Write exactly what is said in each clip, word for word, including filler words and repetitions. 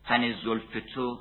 رفتن زلف تو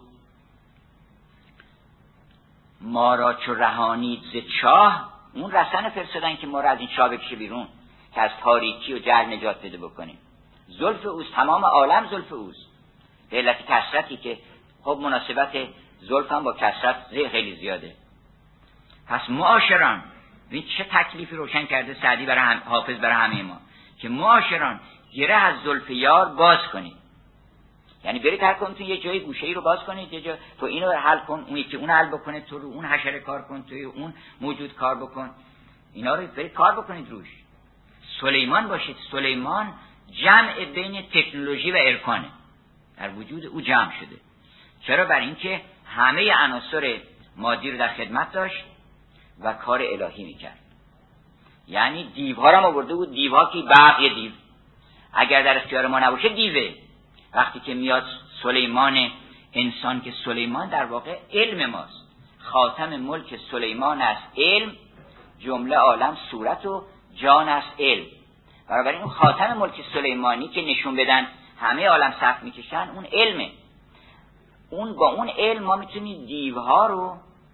ما را چو رهانید ز چاه، اون رسن فرستادن که ما را از این چاه بکشه بیرون که از تاریکی و جهل نجات بده بکنیم. زلف اوست، تمام عالم زلف اوست، به علت کثرتی که خب مناسبت زلف هم با کثرت خیلی زیاده. پس معاشران، این چه تکلیفی روشن کرده سعدی برای هم، حافظ برای همه ما، که معاشران گره از زلف یار باز کنید. یعنی برید هر کدومتون یه جای گوشه‌ای رو باز کنید، یه جا تو اینو حل کن، اون یکی اون حل بکنه، تو رو اون حشره کار کن، توی اون موجود کار بکن، اینا رو برید کار بکنید روش. سلیمان باشید. سلیمان جمع بین تکنولوژی و عرفانه، در وجود او جمع شده. چرا؟ برای اینکه همه عناصر مادی رو در خدمت داشت و کار الهی میکرد. یعنی دیوها رو هم آورده بود. دیوها که بقیه دیو اگر در اختیار ما نباشه دیوه. وقتی که میاد سلیمان انسان، که سلیمان در واقع علم ماست، خاتم ملک سلیمان است علم، جمله عالم صورت و جان است علم. بنابراین اون خاتم ملک سلیمانی که نشون بدن همه عالم صف میکشن، اون علمه. اون با اون علم ما میتونیم دیوها رو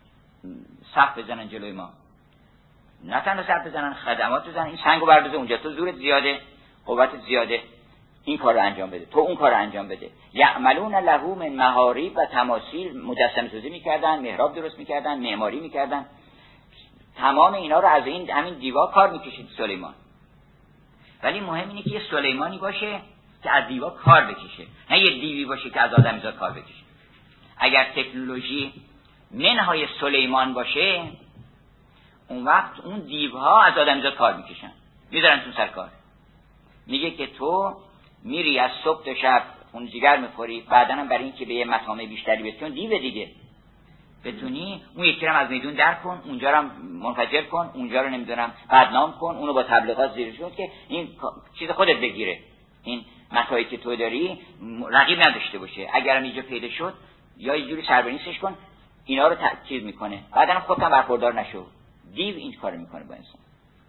صف بزنن جلوی ما، نه تنها صف بزنن، خدمات بزنن. این سنگو بردازه اونجا، تو زورت زیاده، قوتت زیاده، این کار رو انجام بده، تو اون کار رو انجام بده. یعملون له من محاریب و تماثیل، مجسمه سازی میکردن، محراب درست میکردن، معماری میکردن. تمام اینا رو از این همین دیوا کار میکشید سلیمان. ولی مهم اینه که یه سلیمانی باشه که از دیوا کار بکشه، نه یه دیوی باشه که از آدمیزاد کار بکشه. اگر تکنولوژی منهای سلیمان باشه، اون وقت اون دیوها از آدمیزاد کار میکشن، میذارن تو سر کار. میگه که تو میری از صبح تا شب خون جگر میخوری، بعدا هم برای این که به یه مطامع بیشتری بتون دیو دیگه بتونی اون یکی رو از میدون در کن، اونجا رو منفجر کن، اونجا رو نمیدونم بدنام کن، اونو با تبلیغات زیرشون که این چیز خودت بگیره، این متاعی که تو داری رقیب نداشته باشه. اگرم اینجا پیدا شد یا یه جوری سربنیسش کن، اینا رو تأکید میکنه، بعدا هم خودت هم برخوردار نشو. دیو این کارو میکنه با انسان.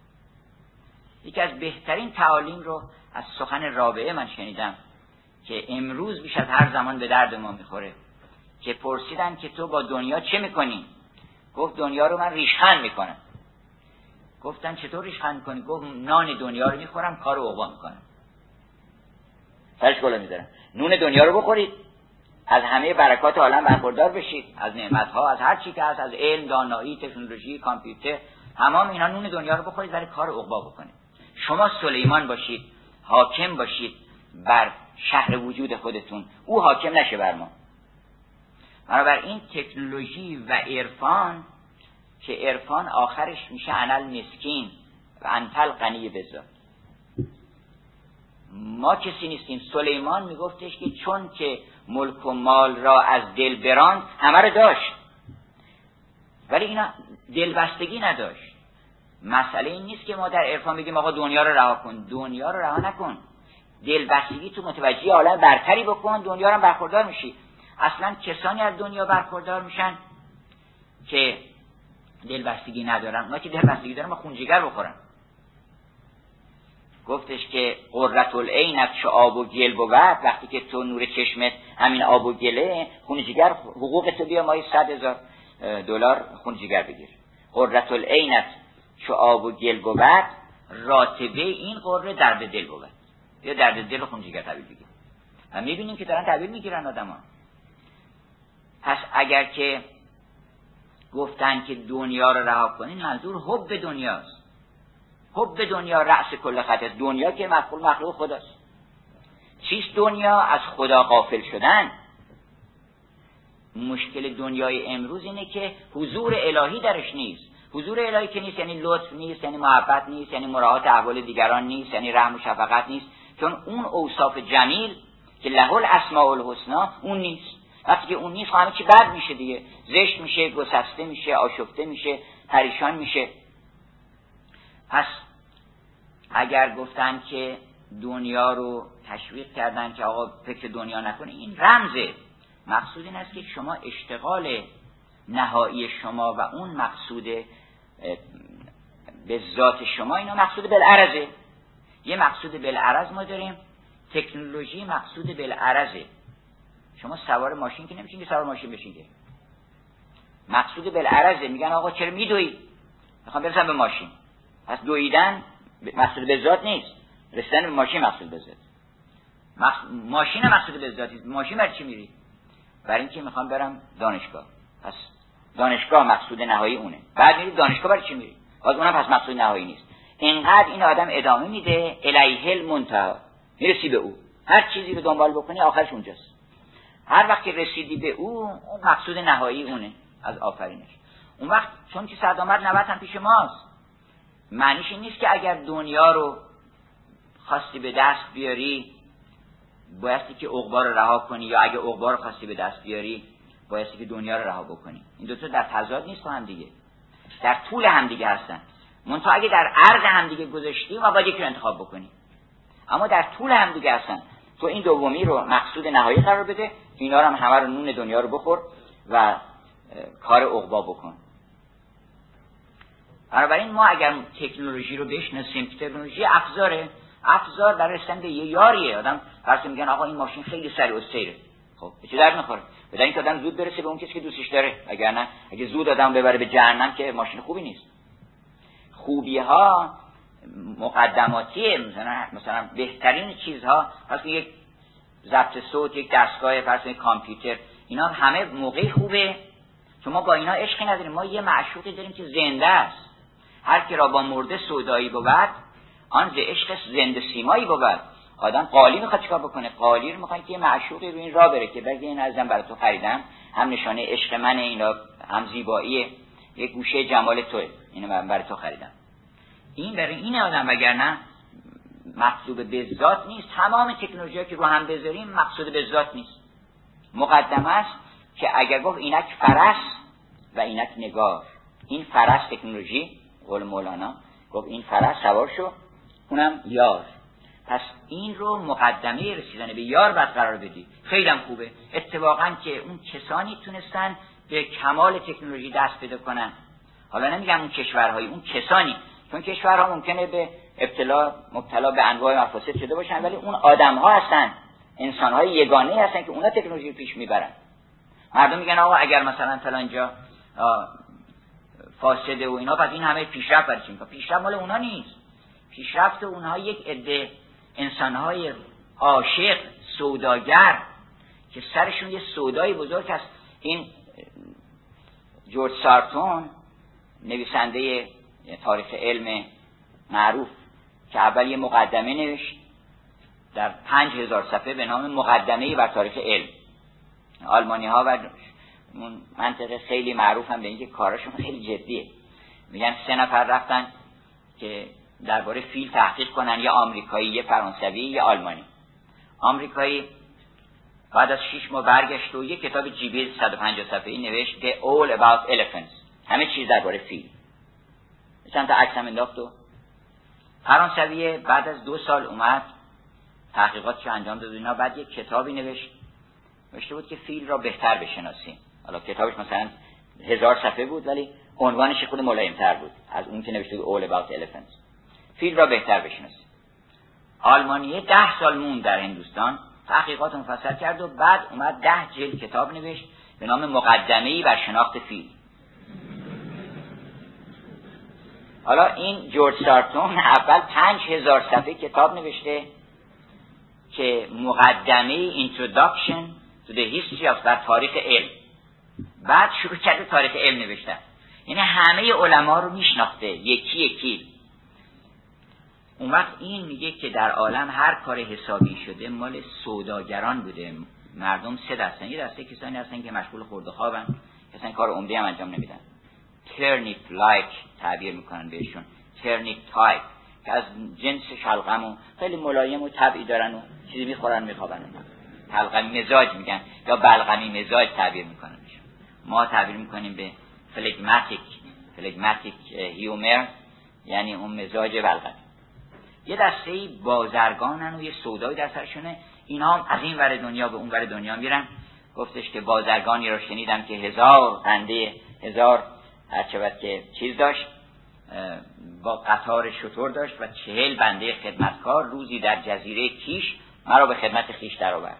یکی از بهترین تعالیم رو از سخن رابعه من شنیدم که امروز بیش از هر زمان به درد ما میخوره، که پرسیدن که تو با دنیا چه میکنی؟ گفت دنیا رو من ریشخند میکنم. گفتن چطور ریشخند میکنی؟ گفت نان دنیا رو میخورم، کار عقبا میکنم، سرش گلا میذارم. نون دنیا رو بخورید، از همه برکات عالم برخوردار بشید، از نعمتها، از هر چی که هست، از علم، دانایی، تکنولوژی، کامپیوتر، تمام اینا نون دنیا رو بخورید ولی کار عقبا بکنید. شما سلیمان باشید، حاکم باشید بر شهر وجود خودتون، او حاکم نشه بر ما. بنابراین تکنولوژی و عرفان، که عرفان آخرش میشه انل مسکین و انتل غنی بذات. ما کسی نیستیم. سلیمان میگفتش که چون که ملک و مال را از دل براند، همه رو داشت ولی اینا دلبستگی نداشت. مسئله این نیست که ما در عرفان بگیم آقا دنیا رو رها کن. دنیا رو رها نکن، دلبستگی تو متوجه عالم برتری بکن، دنیا رو برخوردار میشی. اصلا کسانی از دنیا برخوردار میشن که دلبستگی ندارن. اونا که دلبستگی دارن ما خونجگر بخورن. گفتش که قرة العینت چو آب و گل بود، وقتی که تو نور چشمت همین آب و گله، خونجگر حقوق تو بیا مایی صد هزار دلار خونجگر بگیر. قرة العینت چو آب و گل بود، راتبه این قره درد دل بود. یا درد دل و خونجگر تعبیر بگیر. و میبینیم که دارن تعبیر میگیرن آدم ها. پس اگر که گفتن که دنیا رو رها کنین، منظور حب دنیاست. حب دنیا رأس کل خطر. دنیا که مخلوق مخلوق خداست. چیست دنیا؟ از خدا غافل شدن. مشکل دنیای امروز اینه که حضور الهی درش نیست. حضور الهی که نیست یعنی لطف نیست، یعنی محبت نیست، یعنی مراعات احوال دیگران نیست، یعنی رحم و شفقت نیست. چون اون اوصاف جمیل که له الاسماء الحسنا اون نیست. وقتی که اون نیست همه چی بد میشه دیگه، زشت میشه، گسسته میشه، آشفته میشه، پریشان میشه. پس اگر گفتن که دنیا رو تشویق کردن که آقا فکر دنیا نکنه، این رمزه. مقصود این است که شما اشتغال نهایی شما و اون مقصود به ذات شما، اینا مقصود بالعرضه. یه مقصود بالعرض ما داریم، تکنولوژی مقصود بالعرضه. شما سوار ماشین که نمیشین که سوار ماشین بشین که. مقصود بالعرضه. میگن آقا چرا میدوی؟ میخوام برسم به ماشین. پس دویدن مقصود به ذات نیست، رسیدن به ماشین مقصود به ذات. مقصود... ماشین مقصود به ذات نیست. ماشین برای چی میری؟ برای اینکه میخوام برم دانشگاه. پس دانشگاه مقصود نهایی اونه. بعد میری دانشگاه برای چی میری؟ باز اونم پس مقصود نهایی نیست. اینقدر این آدم ادامه میده الیه المنتهی، میرسی به او. هر چیزی رو دنبال بکنی آخرش اونجاست. هر وقت که رسیدی به او، اون مقصود نهایی اونه از آفرینش. اون وقت چون که سرآمد نوبت هم پیش ماست، معنیش این نیست که اگر دنیا رو خواستی به دست بیاری بایستی که عقبا رو رها کنی، یا اگه عقبا رو خواستی به دست بیاری بایستی که دنیا رو رها بکنی. این دو تا در تضاد نیست با هم دیگه، در طول هم دیگه هستن. منتها اگه در عرض هم دیگه گذاشتی ما باید یکی رو انتخاب بکنی، اما در طول هم دیگه هستن. تو این دومی رو مقصود نهایی قرار بده، اینا رو هم همه رو نون دنیا رو بخور و کار عقبا بکن. بنابراین ما اگر تکنولوژی رو بشناسیم، تکنولوژی افزاره، افزار برای رسیدن به یه یاریه. آدم فرض میگن آقا این ماشین خیلی سریع و سیره، خب به چه درد میخوره؟ بدن اینکه آدم زود برسه به اون کسی که دوستش داره. اگر نه، اگه زود آدم ببره به جهنم که ماشین خوبی نیست. خوبی ها مقدماتیه، مثلا مثلا بهترین چیزها فرض یک ضبط صوت، یک دستگاه، فرض یک کامپیوتر، اینا همه موقعی خوبه. چون ما با اینا عشقی نداریم، ما یه معشوقی داریم که زنده است. هر کی را با مرده سودایی بود، آن ز عشق زنده سیمایی بود. آدم قالی میخواد چیکار بکنه؟ قالی رو میخواد که یه معشوقی رو این راه بره که بگه این ازم برای تو خریدم، هم نشانه عشق منه، اینا هم زیباییه، یک گوشه جمال توئه، اینو من برای تو خریدم. این برای این آدم، وگرنه مقصود به ذات نیست. تمام تکنولوژی‌ها که رو هم بذاریم مقصود به ذات نیست. مقدمه است که اگر گفت اینک فرس و اینک نگار، این فرس تکنولوژی، قول مولانا گفت این فرس سوار شو، اونم یار. پس این رو مقدمه رسیدن به یار باید قرار بدی. خیلی هم خوبه اتفاقا که اون کسانی تونستن به کمال تکنولوژی دست پیدا کنن. حالا نمیگم اون کشورهای، اون کسانی، چون کشورها ممکنه به ابتلا مبتلا به انواع مفاسد شده باشن، ولی اون آدم‌ها هستن، انسان‌های یگانه هستن که اونا تکنولوژی پیش میبرن. مردم میگن آقا اگر مثلا فلان جا فاسده و اینا، پس این همه پیشرفت برای چی میکنه؟ پیشرفت مال اونا نیست. پیشرفت اونها یک عده انسان‌های عاشق، سوداگر که سرشون یه سودای بزرگ هست. این جورج سارتون نویسنده تاریخ علم معروف که اول یه مقدمه نوشت در پنج هزار صفحه به نام مقدمه بر تاریخ علم. آلمانی ها و اون منطقه خیلی معروف هم به اینکه کارشون خیلی جدیه. میگن سه نفر رفتن که درباره فیل تحقیق کنن، یه آمریکایی، یه فرانسوی، یه آلمانی. آمریکایی بعد از شش ماه برگشت و یه کتاب جیبی صد و پنجاه صفحه‌ای نوشت که All About Elephants، همه چیز درباره فیل. چند تا عکس هم انداخت. و فرانسوی بعد از دو سال اومد تحقیقاتش انجام داد، اینا بعد یک کتابی نوشت، نوشته بود که فیل را بهتر بشناسیم. حالا کتابش مثلا هزار صفحه بود ولی عنوانش خود ملایم‌تر بود از اون که نوشته بود All About Elephants. فیل را بهتر بشناسیم. آلمانیه ده سال موند در هندوستان، تحقیقات مفصل کرد و بعد اومد ده جلد کتاب نوشت به نام مقدمه‌ای بر شناخت فیل. حالا این جورج سارتون اول پنج هزار صفحه کتاب نوشته که مقدمه Introduction to the History of در تاریخ علم. بعد شروع کرده تاریخ علم نوشتن، یعنی همه علما رو میشناخته یکی یکی. اون وقت این میگه که در عالم هر کار حسابی شده مال سوداگران بوده. مردم سه دستن، یه دسته کسانی هستن که مشغول خورد و خوابن، کسانی کار عمده هم انجام نمیدن. ترنیپ لایک تعبیر میکنن بهشون، ترنیپ تایپ، که از جنس شلغم و خیلی ملایم و طبعی دارن و چیزی میخورن میخوابن. حلقمی مزاج میگن یا بلغمی مزاج تعبیر میکنن بهشون. ما تعبیر میکنیم به فلگماتیک، فلگماتیک هیومر، یعنی اون مزاج بلغمی. یه دسته بازرگانن و یه سودایی در سرشونه. اینا هم از این ور دنیا به اون ور دنیا میرن. گفتش که بازرگانی رو شنیدم که هزار بنده، هزار هرچه که چیز داشت، با قطار شتر داشت و چهل بنده خدمتکار. روزی در جزیره کیش مرا به خدمت خیش در آورد.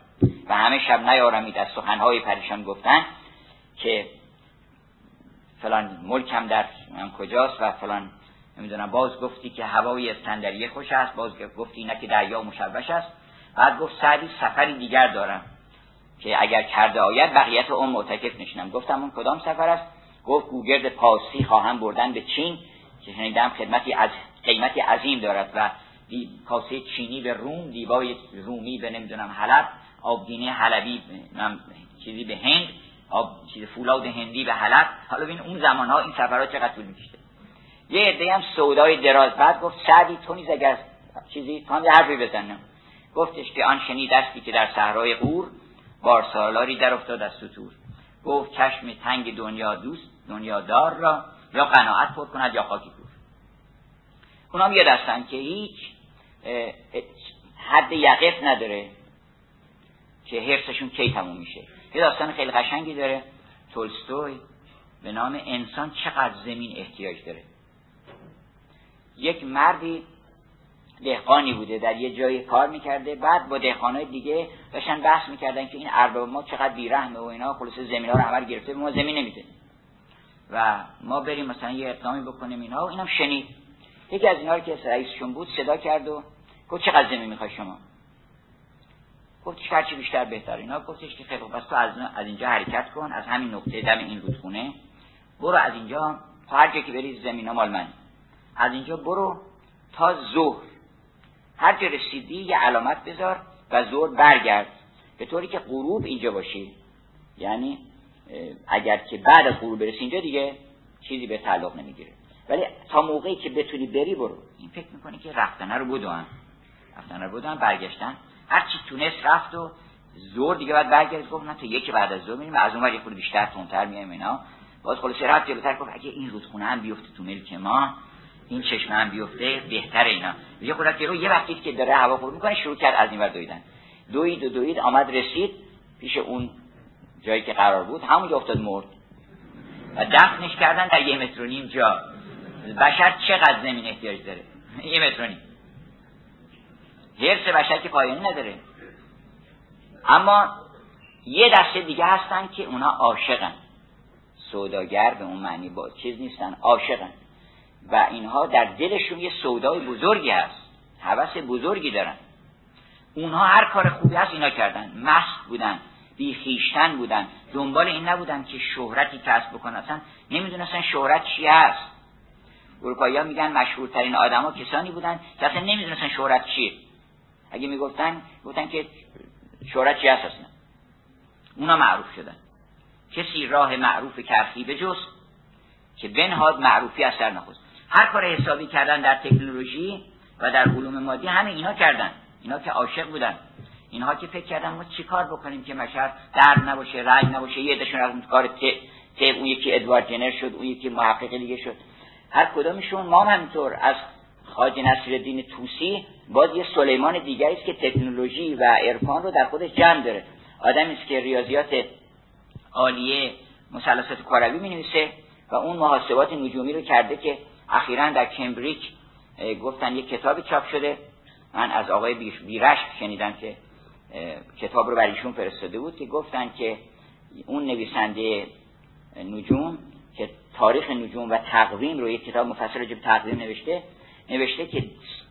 و همه شب نیارمید از سخنهای پریشان گفتن که فلان ملکم در هم کجاست و فلان نمیدونم، باز گفتی که هوای اسکندریه خوش است، باز گفتی نه که دریا مشوش است. بعد گفت سعدی سفری دیگر دارم که اگر کرده آید بقیت عمر معتکف نشینم. گفتم اون کدام سفر است؟ گفت گوگرد پارسی خواهم بردن به چین که شنیدم خدمتی از قیمتی عظیم دارد و دی کاسه چینی به روم، دیبای رومی به نمیدونم حلب، آبگینه حلبی چیزی به هند، آب چیز فولاد هندی به حلب. حالا ببین اون زمانها این سفرها چقدر طول می‌کشید. یه عده هم سودای دراز. بعد گفت سعدی تو نیز اگر چیزی تو هم یه حرفی بزنم. گفتش که آن شنیدستی که در صحرای قور بارسالاری در افتاد از ستور. گفت چشم تنگ دنیا دوست دنیادار را یا قناعت پر کند یا خاکی پور. اونام یه دستن که هیچ حد یقف نداره که حرصشون کی تموم میشه. یه داستان خیلی قشنگی داره تولستوی به نام انسان چقدر زمین احتیاج داره. یک مردی دهقانی بوده، در یه جایی کار میکرده، بعد با دهقانای دیگه داشتن بحث میکردن که این ارباب ما چقدر بیرحمه و اینا، خلاص زمینا رو همه گرفته، به ما زمین نمیده و ما بریم مثلا یه اقدامی بکنیم اینا. و اینم شنید. یکی از اینا رو که رئیسشون بود صدا کرد و گفت چقدر زمین میخوای شما؟ گفتش هرچی بیشتر بهتر. اینا گفتش که خیلی خوب، پس تو از از اینجا حرکت کن، از همین نقطه دم این رودخونه برو، از اینجا تا هر جایی که بری زمینا مال من، از اینجا برو تا ظهر، هر جا رسیدی یه علامت بذار و ظهر برگرد، به طوری که غروب اینجا باشی. یعنی اگر که بعد از غروب برسی اینجا دیگه چیزی به تعلق نمیگیره، ولی تا موقعی که بتونی بری برو. این فکر میکنه که رفتنه رو بدون رفتنه رو بدون برگشتن، هر چی تونست رفت و ظهر دیگه بعد برگرد. گفت نه تا یکی بعد از ظهر میریم، از اون ور یه خورده بیشتر تونتر میایم اینا. باز خلاص رفت جلوتر. گفت اگه این رودخونه هم بیفته تو ملک ما، این چشمه هم بیفته بهتره. اینا یه خورده جلو، یه وقتی که داره هوا خورد میکنه شروع کرد از این ور دویدن. دوید و دوید آمد رسید پیش اون جایی که قرار بود، همونجا افتاد مرد و دفنش کردن در یه متر و نیم جا. بشر چقدر زمین احتیاج داره؟ یه متر و نیم. حرص بشر که پایانی نداره. اما یه دسته دیگه هستن که اونا عاشقن، سوداگر به اون معنی با چیز نیستن، عاشقن و اینها در دلشون یه سودای بزرگی هست، هوس بزرگی دارن. اونها هر کار خوبی هست اینا کردن، مست بودن، بی خویشتن بودن، دنبال این نبودن که شهرتی کسب بکنن، اصلا نمیدونستن شهرت چی هست. اروپایی‌ها میگن مشهورترین آدما کسانی بودن که اصلا نمیدونستن شهرت چیه. اگه میگفتن گفتن که شهرت چی هست اصلا. اونا معروف شدن. کسی راه معروف کرخی بجست که بنهاد معروفی اثر نخست. هر کار حسابی کردن در تکنولوژی و در علوم مادی همه اینا کردن. اینا که عاشق بودن، اینها که فکر کردن ما چی کار بکنیم که مشر درد نباشه، رنج نباشه. یه دشون از کار ت ت اون یکی ادوارد جنر شد، اون یکی محقق دیگه شد. هر کدومشون ما همینطور از خواجه نصیرالدین طوسی باز یه سلیمان دیگری است که تکنولوژی و عرفان رو در خودش جمع داره. آدمی است که ریاضیات عالیه مثلثات کروی می‌نویسه و اون محاسبات نجومی رو کرده که اخیراً در کمبریج گفتن یک کتابی چاپ شده. من از آقای بیرش شنیدم که کتاب رو برای ایشون فرستاده بود که گفتن که اون نویسنده نجوم که تاریخ نجوم و تقویم رو یک کتاب مفصل راجع به تقویم نوشته نوشته که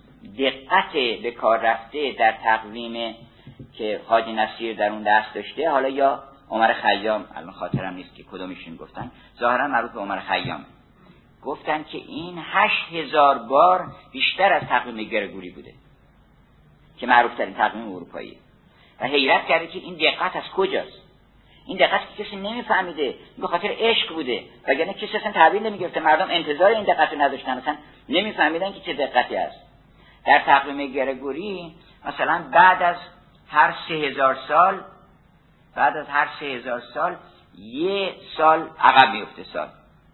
دقت به کار رفته در تقویم که حاجی نصیر در اون دست داشته، حالا یا عمر خیام، الان خاطرم نیست که کدومشون گفتن، ظاهرا مربوط به عمر خیام، گفتن که این هشت هزار بار بیشتر از تقویم گرگوری بوده که معروف ترین تقویم اروپایی. و حیرت کرده که این دقت از کجاست. این دقت که کسی نمیفهمیده، به خاطر عشق بوده، وگرنه کسی اصلا تحویل نمیگرفته. مردم انتظار این دقت رو نداشتن، اصلا نمیفهمیدن که چه دقتی است. در تقویم گرگوری مثلا بعد از هر سه هزار سال بعد از هر سه هزار سال یه سال عقب میفته سال.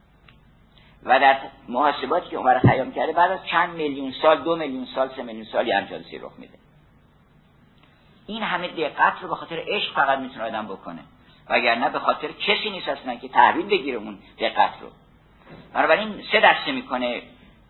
و در محاسباتی که عمر خیام کرده بعد از چند میلیون سال، دو میلیون سال، سه میلیون سال یه همچین چیزی رخ میده. این همه دقت رو به خاطر عشق فقط میتونه آدم بکنه، وگرنه به خاطر کسی نیست اصلا که تحویل بگیره اون دقت رو. بنابراین سه دسته میکنه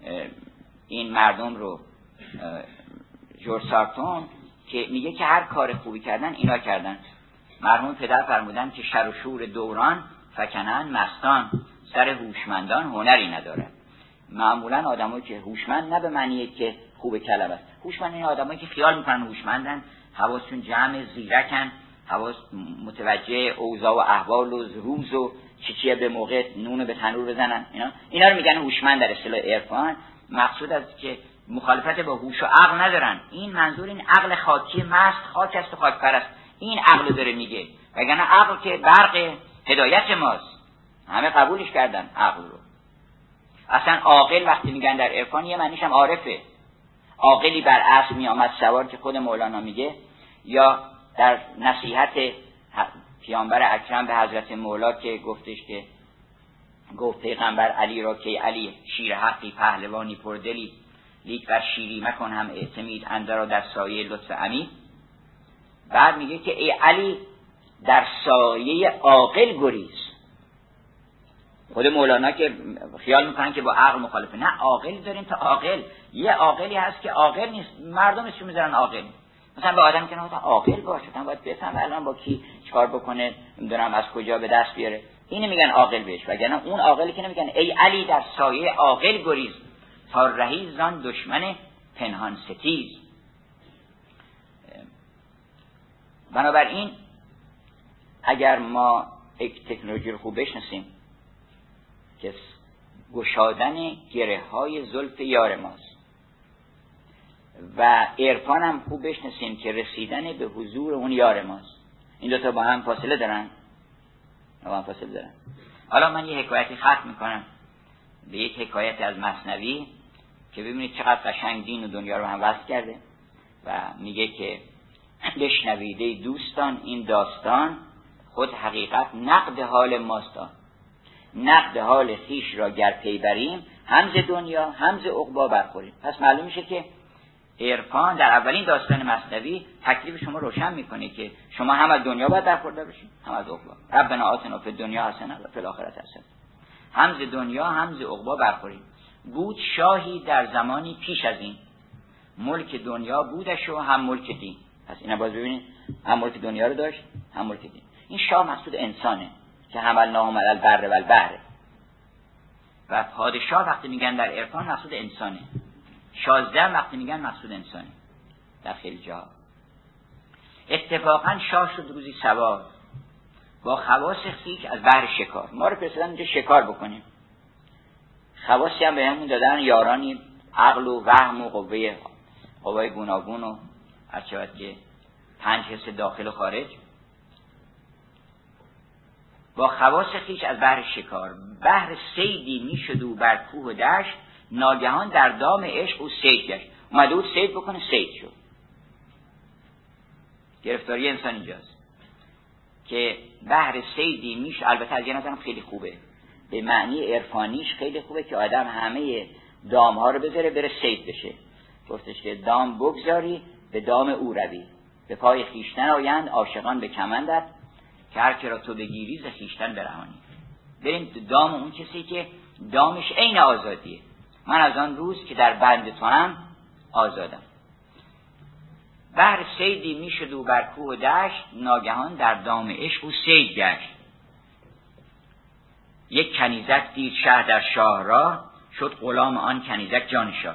این مردم رو جورج سارتون که میگه که هر کار خوبی کردن اینا کردن. مرحوم پدر فرمودن که شر و شور دوران فکنن مستان، سر هوشمندان هنری ندارد. معمولا آدمایی که هوشمند نه به معنی که خوب کلمه است، هوشمند این آدمایی که خیال میکنن هوشمندن، حواسشون جمع، زیرکن، حواس متوجه اوضاع و احوال و روز و چی چیه به موقع نون به تنور بزنن، اینا اینا رو میگن هوشمند در اصطلاح عرفان. مقصود از که مخالفت با هوش و عقل ندارن، این منظور این عقل خاکی مست، خاک است و خاک پرست، این عقل داره میگه. وگرنه عقل که برق هدایت ماست، همه قبولش کردن عقل رو. اصلا عاقل وقتی میگن در عرفان یه معنیش هم عارفه. عاقلی بر اسب میآمد سوار که خود مولانا میگه، یا در نصیحت پیامبر اکرم به حضرت مولا که گفتش که گفت پیغمبر علی را که علی شیر حقی پهلوانی پردلی، لیک بر شیری مکن هم اعتمید اندرا در سایه لطف امید. بعد میگه که ای علی در سایه عاقل گریز. خود مولانا که خیال میکنن که با عقل مخالفه، نه، عاقل داریم تا عاقل. یه عاقلی هست که عاقل نیست، مردم اسمش میذارن عاقل. مثلا به آدم که نه عاقل باشه، مثلا باید بفهمه الان با کی چیکار بکنه، نمیدونم از کجا به دست بیاره، اینو میگن عاقل بهش. وگرنه اون عاقلی که نمیگن ای علی در سایه عاقل گریز، تا رهی زان دشمن پنهان ستیز. بنابراین اگر ما یک تکنولوژی رو خوب بشناسیم که گشادن گره های زلف یار ماست و عرفان هم خوب بشناسیم که رسیدن به حضور اون یار ماست، این دوتا با هم فاصله دارن، با هم فاصله دارن. حالا من یه حکایتی ختم میکنم به یک حکایت از مثنوی که ببینید چقدر قشنگ دین و دنیا رو هم وصل کرده. و میگه که بشنویده دوستان این داستان، خود حقیقت نقد حال ماستان. نقد حال خیش را گر پی بریم، هم ز دنیا هم ز عقبی برخوریم. پس معلوم میشه که عرفان در اولین داستان مثنوی تکلیف شما روشن میکنه که شما هم از دنیا باید برخورده بشید هم از عقبی. ربنا آتنا فی الدنیا حسنه و فی الاخره حسنه. هم ز دنیا هم ز عقبی برخوریم. بود شاهی در زمانی پیش از این، ملک دنیا بودش و هم ملک دین. پس اینا باز ببینید، هم ملک دنیا رو داشت هم ملک دین. این شاه مقصود انسانه که حملناهم علی البر و البحر. و پادشاه وقتی میگن در عرفان مقصود انسانه، شازده وقتی میگن مقصود انسانه در خیلی جا. اتفاقا شاه شد روزی سوار، با خواص خویش از بحر شکار. ما رو فرستادن اینجا شکار بکنیم، خواصی هم بهمون دادن، یارانی عقل و وهم و قوه قوای گوناگون و هر چقدر که پنج حس داخل و خارج. با خواص خویش از بحر شکار، بحر صیدی میشد و بر کوه و دشت، ناگهان در دام عشق او صید گشت. اومده بود صید بکنه، صید شد. گرفتاری انسان اینجاست که بحر صیدی میشه. البته از یه نظرم خیلی خوبه، به معنی عرفانیش خیلی خوبه که آدم همه دام ها رو بذاره بره صید بشه. گفتش که دام بگذاری به دام او روی، به پای خیشتن آیند عاشقان به کمندت، که هر که را تو بگیری ز خیشتن برهانی. بریم دام اون کسی که دامش عین آزادیه. من از آن روز که در بند تو هم آزادم. بحر صیدی میشد و بر کوه و دشت، ناگهان در دام عشق او صید گشت. یک کنیزک دید شه در شاه را، شد غلام آن کنیزک جان شاه.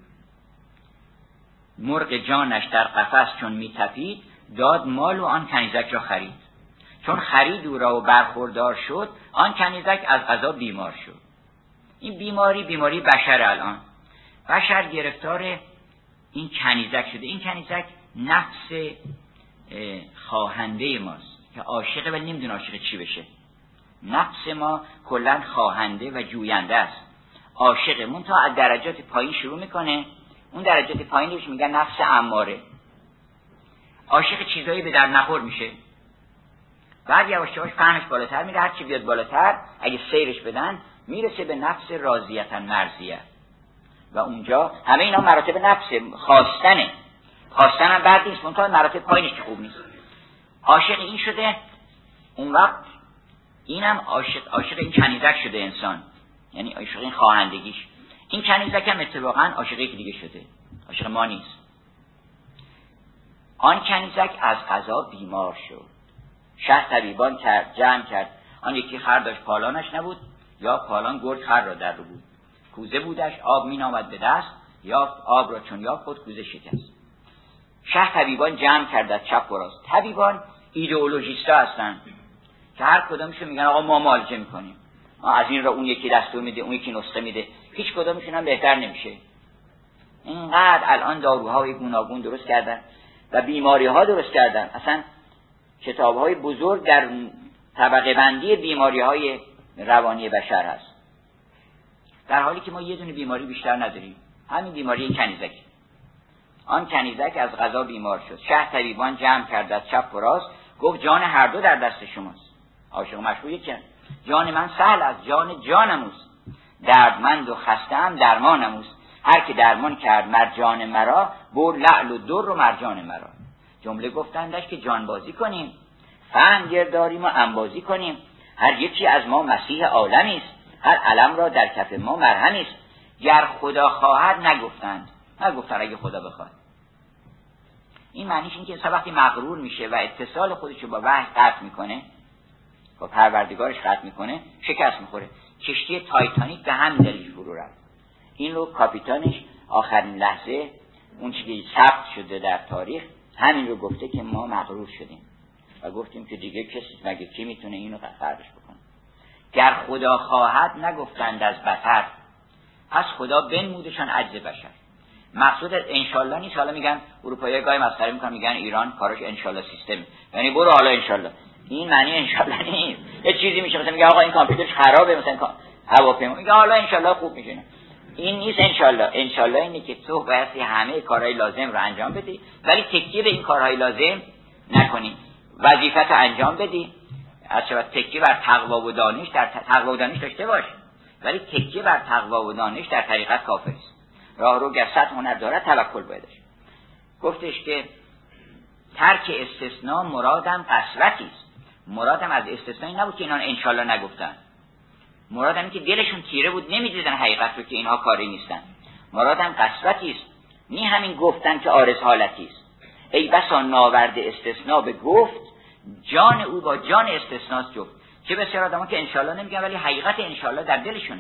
مرغ جانش در قفس چون میتپید، داد مال و آن کنیزک را خرید. چون خرید او را و برخوردار شد، آن کنیزک از قضا بیمار شد. این بیماری بیماری بشر. الان بشر گرفتار این کنیزک شده. این کنیزک نفس خواهنده ماست که عاشقه ولی نمیدونه عاشق چی بشه. نفس ما کلا خواهنده و جوینده است. عاشقه مون تا از درجات پایین شروع میکنه، اون درجات پایینش میگن نفس اماره. عاشق چیزایی به در نخور میشه، بعد یواش یواش فهمش بالاتر میره، هر چی بیاد بالاتر اگه سیرش بدن میرسه به نفس راضیتن مرضیه. و اونجا همه اینا مراتب نفس خواستنه. خواستن هم بد نیست، منتها مراتب پایینش که خوب نیست. عاشق این شده، اون وقت اینم عاشق عاشق این کنیزک شده انسان، یعنی عاشق این خواهندگیش. این کنیزک هم اتفاقا عاشقی که دیگه شده، عاشق ما نیست. آن کنیزک از قضا بیمار شد. شه طبیبان کرد جمع کرد. آن یکی خر داشت پالانش نبود، یا پالان گرگ خر را در رو بود. کوزه بودش آب می نامد به دست، یا آب را چون یا خود کوزه شکست. شه طبیبان جمع کرد از چپ و راست. طبیبان ایدئولوژیستا هستن که هر کدومشون میگن آقا ما معالجه میکنیم، از این را اون یکی دستور میده، اون یکی نسخه میده، هیچ کدومشون هم بهتر نمیشه. اینقدر الان داروهای گوناگون درست کردن و بیماری ها درست کردن. اصلا کتاب های بزرگ در طبقه بندی بیماری های روانی بشر هست، در حالی که ما یه دونه بیماری بیشتر نداریم، همین بیماری کنیزک. آن کنیزک از قضا بیمار شد. شه طبیبان جمع کرد از چپ و راست، گفت جان هر دو در دست شماست. عاشق مشهور یکن. جان من سهل از جان جانم اوست، دردمند و خسته‌ام درمانم اوست. هر که درمان کرد مرجان مرا، بر لعل و در و مرجان مرا. جمله گفتندش که جانبازی کنیم، فهم گرداریم و انبازی کنیم. هر یکی از ما مسیح عالمی است، هر علم را در کف ما مرهمی است. گر خدا خواهد نگفتند، نگفتن اگه خدا بخواد. این معنیش این که انسان وقتی مغرور میشه و اتصال خودش رو با وحی قطع میکنه، با پروردگارش قطع میکنه، شکست میخوره. کشتی تایتانیک به همین دلیل فرو رفت. این رو کاپیتانش آخرین لحظه اون چیزی ثبت شده در تاریخ همین رو گفته که ما مغرور شدیم و گفتیم که دیگه کسی مگه کی میتونه اینو خرابش بکنه. گر خدا خواهد نگفتند از بطر، پس خدا بنمودشان عجز بشر. مقصود انشالله نیست. حالا میگن اروپایی‌ها گاهی مسخره میکنن، میگن ایران کارش انشالله سیستم، یعنی برو حالا انشالله. این معنی انشالله نیست. یه چیزی میشه مثلا میگه آقا این کامپیوترش خرابه، مثلا هواپیما، میگه حالا انشالله خوب میشه. این نیست انشالله. انشالله اینه که تو باید همه کارهای لازم رو انجام بدی، ولی تکیه به این کارهای لازم نکنی. وظیفت رو انجام بدی، از شبت تکیه بر تقوا و دانش، در تقوا و دانش داشته باش، ولی تکیه بر تقوا و دانش در طریقت کافر است. راه رو گر صد هنر دارد توکل بایدش. گفتش که ترک استثناء مرادم قسوتی است. مرادم از استثنایی نبود که اینا انشالله نگفتن، مرادم این که دلشون تیره بود، نمیدیدن حقیقت رو که اینها کاری نیستن. مرادم قسوتی است، نی همین گفتن که عارض حالتی است. ای بسا ناورد استثناء به گفت، جان او با جان استثناء جفت. چه بسیار آدما که انشالله نمیگن ولی حقیقت انشالله در دلشونه.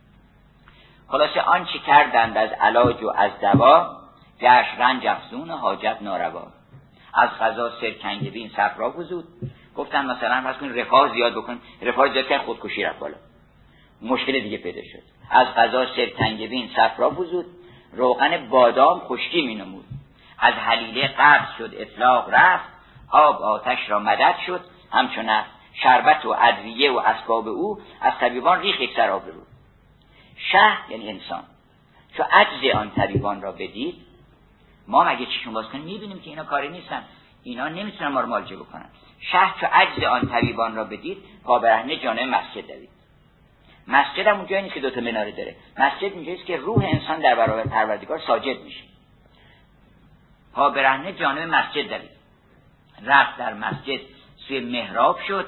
خلاصه آن چی کردند از علاج و از دوا، گشت رنج افزون و حاجت ناروا. از قضا سرکنگه بین صفرا فزود. گفتن مثلا فرض کن رفاه زیاد بکن، رفاه زیاد کردن خودکشی رفت بالا، مشکل دیگه پیدا شد. از قضا سرکنگه بین صفرا فزود، روغن بادام خشکی می نمود. از حلیله قبض شد اطلاق رفت، آب آتش را مدد شد همچون نفت. شربت و ادویه و اسباب او، از طبیبان ریخ یک سر آب رو. شه یعنی انسان چو عجز آن طبیبان را بدید، ما مگه چشم باز کنیم میبینیم که اینا کاری نیستن، اینا نمیتونن ما رو معالجه بکنن. شه چو عجز آن طبیبان را بدید، پا برهنه جانب مسجد دوید. مسجد هم اونجایی نیست که دوتا مناره داره، مسجد اونجاییست که روح انسان در برابر پروردگار ساجد میشه. پا برهنه جانب مسجد دوید، رفت در مسجد سوی محراب شد،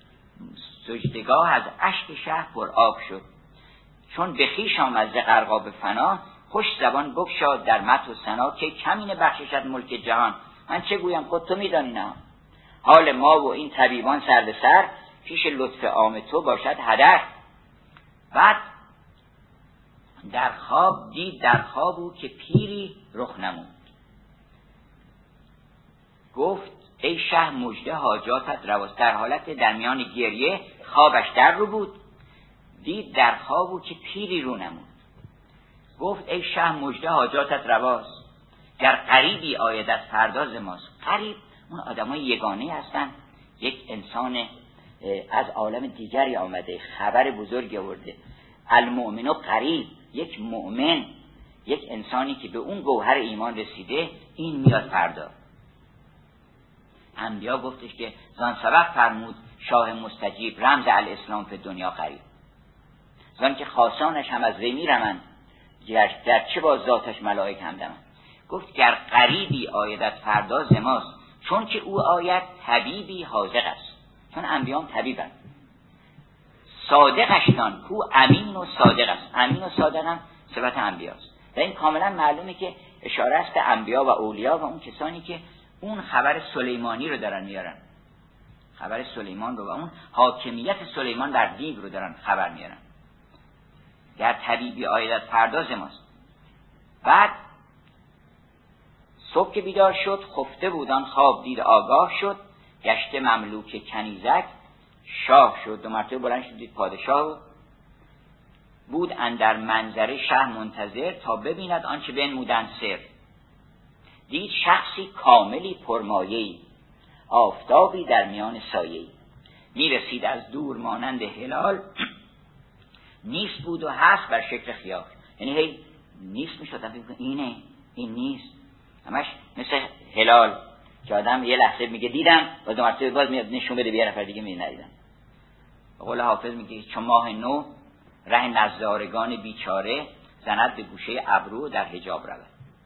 سجدگاه از اشک شه پر آب شد. چون به خویش آمد ز غرقاب فنا، خوش زبان بگشاد در مدح و ثنا. که کمینه بخششت ملک جهان، من چه گویم خود تو میدانی نه. حال ما و این طبیبان سر به سر، پیش لطف عام تو باشد هدر. بعد در خواب دید، در خواب او که پیری رخ نمود. گفت ای شه مژده حاجاتت رواست. در حالت در میان گریه خوابش در رو بود، دید در خواب او که پیری رو نمود. گفت ای شه مژده حاجاتت رواست، گر قریبی آید از پرداز ماست. قریب اون آدمای یگانه هستن، یک انسان از عالم دیگری آمده، خبر بزرگی آورده. المؤمن و قریب، یک مؤمن، یک انسانی که به اون گوهر ایمان رسیده، این میاد فردا. انبیا گفتش که زان سبب فرمود شاه مستجیب، رمز الاسلام فی دنیا قریب. زان که خاصانش هم از وی میرمند، در چه با ذاتش ملائک همدمند. گفت گر قریبی آیدت فردا ز ماست، چون که او آید طبیبی حاذق است. چون انبیام طبیبند. صادقشتان کو امین و صادق است. امین و صادق هم صفت انبیاست و این کاملا معلومه که اشاره است به انبیا و اولیا و اون کسانی که اون خبر سلیمانی رو دارن میارن. خبر سلیمان رو و اون حاکمیت سلیمان بر دیو رو دارن خبر میارن. در طبیبی آیدت پرداز ماست. بعد صبح که بیدار شد خفته بودان خواب دید آگاه شد، گشته مملوک کنیزک شاه شد. دو مرتبه بلند شد دید پادشاه بود اندر منظره شه منتظر، تا ببیند آنچه بنمودند سر. دید شخصی کاملی پرمایه‌ای، آفتابی در میان سایه‌ای. میرسید از دور مانند هلال، نیست بود و هست بر شکل خیال. یعنی هی نیست میشد، اینه این نیست، همش مثل هلال که آدم یه لحظه میگه دیدم و دو مرتبه باز میاد نشون بده به نفر دیگه میگه ندیدم. قول حافظ میگه چون ماه نو ره نظارگان بیچاره، زند به گوشه ابرو در حجاب رود.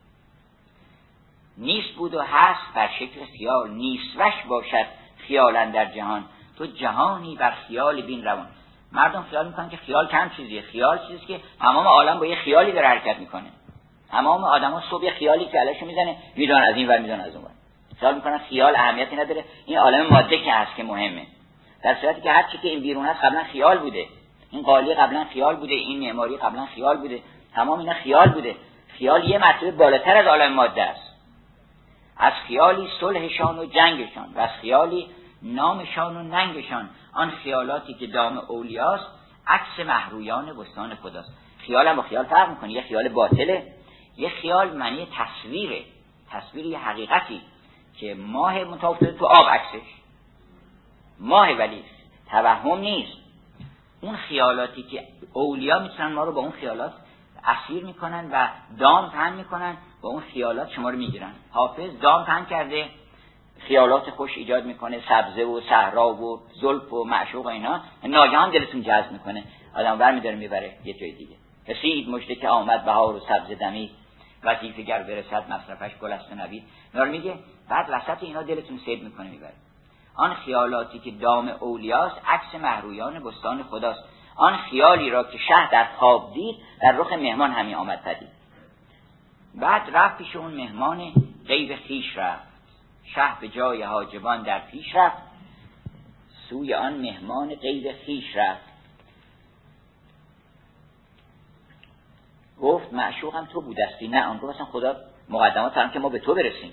نیست بود و هست بر شکل خیال، نیست وش باشد خیالن در جهان، تو جهانی بر خیال بین روان. مردم خیال میکنن که خیال کم چیزیه. خیال چیزی که تمام عالم با یه خیالی داره حرکت میکنه. تمام آدما صبح خیالی که علاشو میزنه، میدونن از این ور میدونن از اون ور. خیال میکنن خیال اهمیتی نداره، این عالم ماده که هست که مهمه. در صورتی که هر چی که این بیرون هست قبلا خیال بوده. این قالی قبلا خیال بوده، این معماری قبلا خیال بوده، تمام اینا خیال بوده. خیال یه مرتبه بالاتر از عالم ماده است. از خیالی صلحشان و جنگشان، و از خیالی نامشان و ننگشان. آن خیالاتی که دام اولیاست، عکس محرویان بستان خداست. خیال هم با خیال فرق میکنه. یه خیال باطله، یه خیال معنی تصویره، تصویر یه حقیقتی که ماه متوفر تو آب عکسش ماه، ولی توهم نیست. اون خیالاتی که اولیا میتونن ما رو با اون خیالات اسیر میکنن و دام پهن میکنن، با اون خیالات شما رو میگیرن. حافظ دام پهن کرده، خیالات خوش ایجاد میکنه، سبزه و صحرا و زلف و معشوق و اینا، ناگهان دلتون جذب میکنه، آدم ور میداره میبره یه جای دیگه. رسید مژده که آمد بهار و سبزه دمید، وظیفه گر برسد مصرفش گل است و نبید. اینا رو میگه، بعد وسط اینا دلتون سید میکنه میبره. آن خیالاتی که دام اولیاست، عکس محرویان بستان خداست. آن خیالی را که شه در خواب دید، در رخ مهمان همی آمد پدید. بعد رفت پیش اون مهمان غیب خویش رفت، شه به جای حاجبان در پیش رفت، سوی آن مهمان غیب خویش رفت. گفت معشوقم تو بودستی؟ نه، آن گفت اصلا خدا مقدمات فرم که ما به تو برسیم.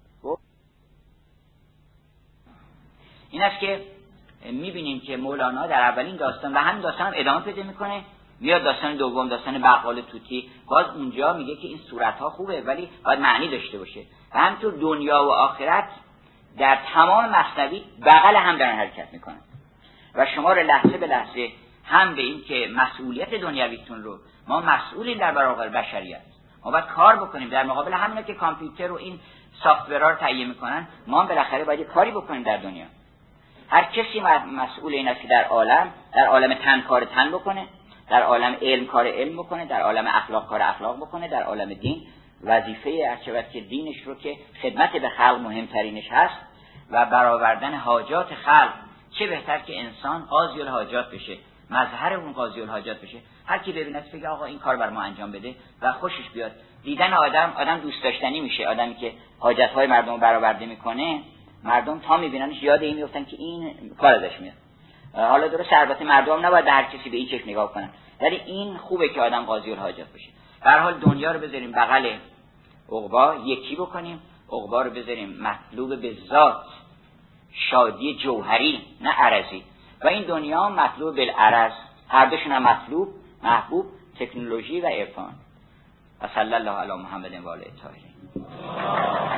این است که میبینیم که مولانا در اولین داستان و همین داستان هم ادامه پیدا میکنه، میاد داستان دوم، داستان بقال توتی، باز اونجا میگه که این صورتها خوبه ولی باید معنی داشته باشه. و همینطور دنیا و آخرت در تمام مثنوی بغل هم دارن حرکت میکنن و شما رو لحظه به لحظه هم به این که مسئولیت دنیویتون رو ما مسئولیم در برابر بشریت، ما باید کار بکنیم در مقابل همینا که کامپیوتر و این سافت‌ورها رو تهیه میکنن، ما هم بالاخره باید کاری بکنیم در دنیا. هر کسی مسئول این است که در عالم در عالم تن کار تن بکنه، در عالم علم کار علم بکنه، در عالم اخلاق کار اخلاق بکنه، در عالم دین وظیفه ارچبت که دینش رو که خدمت به خلق مهمترینش هست و برآوردن حاجات خلق. چه بهتر که انسان قاضی الحاجات بشه، مظهر اون قاضی الحاجات بشه. هر کی ببیند بگه آقا این کار بر ما انجام بده و خوشش بیاد. دیدن آدم آدم دوست داشتنی میشه. آدمی که حاجت‌های مردم رو برآورده میکنه، مردم تا میبیننش یاد این میفتن که این کار ازش میاد. حالا درست البته مردم نباید هر کسی به این چشم نگاه کنن، ولی این خوبه که آدم قاضی الحاجات بشه. به هر حال دنیا رو بذاریم بغل عقبا، یکی بکنیم، عقبا رو بذاریم مطلوب به ذات، شادی جوهری نه عرضی، و این دنیا مطلوب بالعرض، هر دوشون هم مطلوب، محبوب، تکنولوژی و عرفان. و صلی الله علی محمد و آله الطاهرین.